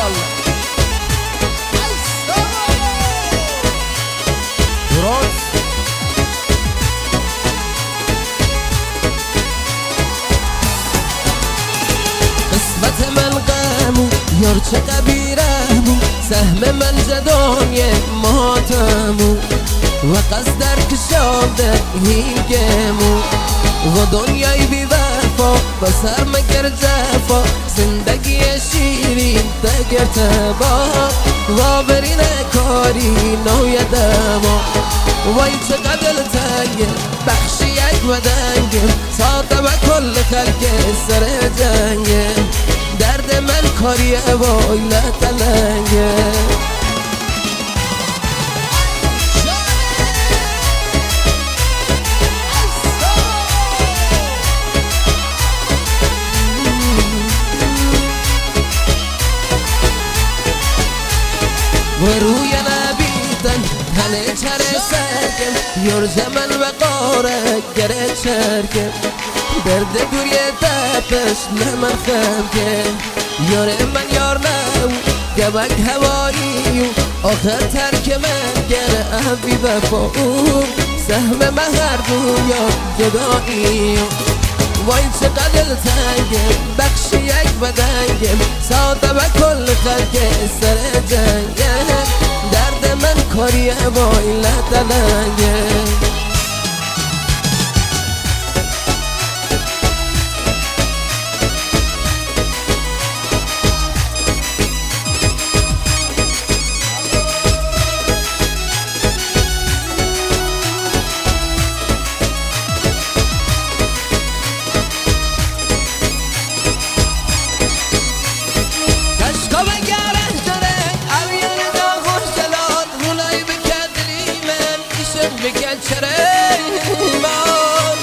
سال درست قسمت من غمو یار چه قبیرمو سهم من جدای ماتمو و قصد در کشاده هیگمو و دنیای بی وفا و سر مگر جفا زندگی شیرین دگر تبا و برین کاری نویدما وای چقدر تنگه بخشی یک بدنگه ساده و کل خلق سر جنگه درد من کاریه وای لطلنگه و روی نبیدن تنه چره سرکم یار زمن و قاره گره چرکم درد دوری تپش نمن خمکم یار من یار نو گبک هوایی آخر ترک من گره افی بفا سهم من هر دنیا جدایی وای چقدر تنگم بخشی یک بدنگم ساده و کل خلق سر جنگم درد من کاریه وای لطلنگم بگن چره ایمان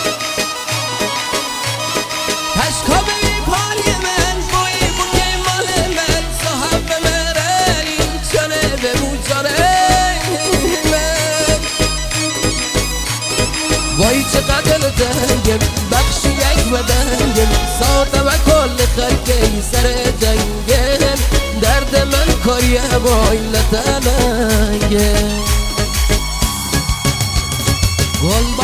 پشکا ببین پالی من بوی بوی مال من صاحب مرلی چنه به موجاره من وای چقدر دنگم بخشی یک بدنگم ساده و کل خلقی سر جنگم درد من کاریه وای لطلنگم